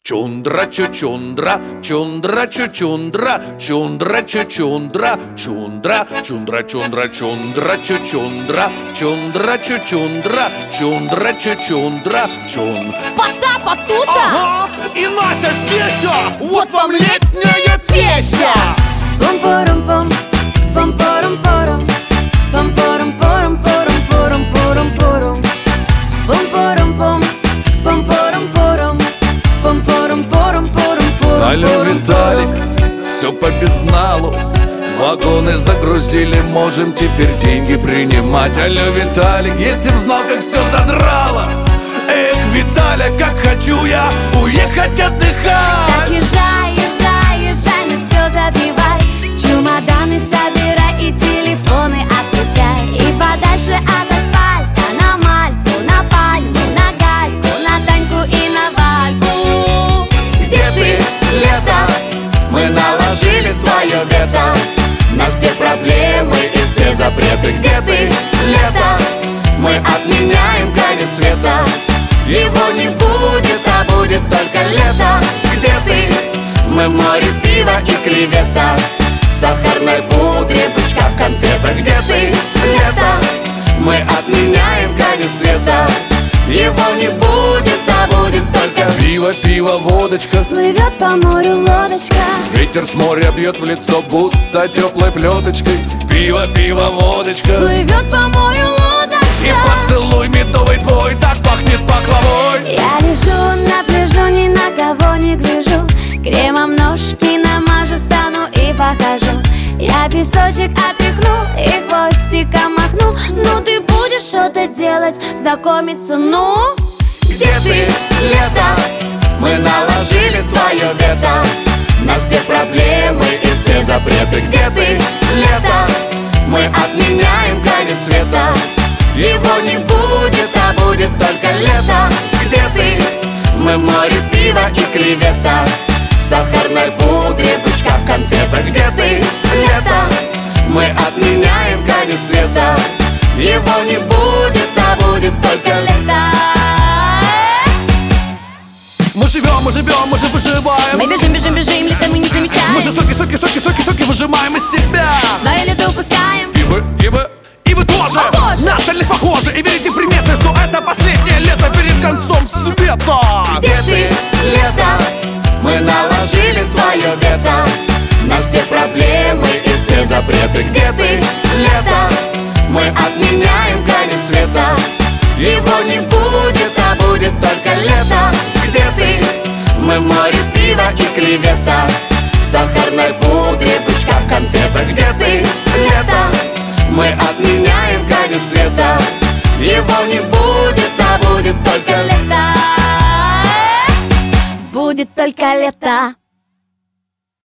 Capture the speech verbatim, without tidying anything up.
Чундра чучундра, чундра чучундра, чундра чучундра, чундра, чундра чундра, чундра чучундра, чундра чучундра, чундра чучундра, чун. Пота потута. Ага, и Нася здесь, вот вам летняя песня. Пум-порум-пум, пум-порум-порум, пум-порум-порум-порум, порум-порум-порум, пум-порум-пум, пум-порум-порум, пум-порум-порум-порум-порум. Алло, Виталик, все по безналу. Вагоны загрузили, можем теперь деньги принимать. Алло, Виталик, если б знал, как все задрало. Эх, Виталя, как хочу я уехать отдыхать. Так езжай, езжай, езжай, на все забивай. Чемоданы собирай и телефоны отключай. И подальше от асфальта на Мальту, на Пальму, на Гальку, на Таньку и на Вальку. Где ты, лето? Мы наложили свое вето на все проблемы и все запреты. Где ты, лето? Мы отменяем конец света. Его не будет, а будет только лето. Где ты? Мы море пива и кревета, в сахарной пудре, бычка в конфетах. Где ты, лето? Мы отменяем конец света. Его не будет, а будет только пиво, пиво, водочка. Плывет по морю лодочка. Ветер с моря бьет в лицо, будто теплой плеточкой. Пиво, пиво, водочка. Плывет по морю лодочка. И поцелуй медовый твой так пахнет пахлавой. Я лежу на пляжу, ни на кого не гляжу. Кремом ножки намажу, встану и похожу. Я песочек отряхну и хвостиком махну. Ну ты будешь что-то делать, знакомиться, ну? Где ты, лето? Мы наложили свое вето на все проблемы и все запреты. Где ты, лето? Мы отменяем конец света. Его не будет, а будет только лето. Где ты? Мы море пива и кревета, в сахарной пудре, бычка в конфетах. Где ты, лето? Мы отменяем конец света. Его не будет, а будет только лето. Мы живем, мы живем, мы же выживаем. Мы бежим, бежим, бежим, лето мы не замечаем. Мы же соки, соки, соки, соки, соки выжимаем из себя. Свое лето упускаем. И вы, и вы, и вы тоже. О, Боже! На остальных похожи. И верите в приметы, что это последнее лето перед концом света. Где ты, лето? Мы наложили свое вето на все проблемы и все запреты. Где ты, лето? Мы отменяем конец света. Его не будет, а будет только лето. Где ты? Мы море пива и кревета, в сахарной пудре, бычка в конфетах. Где ты, лето? Мы отменяем конец света. Его не будет, а будет только лето. Будет только лето.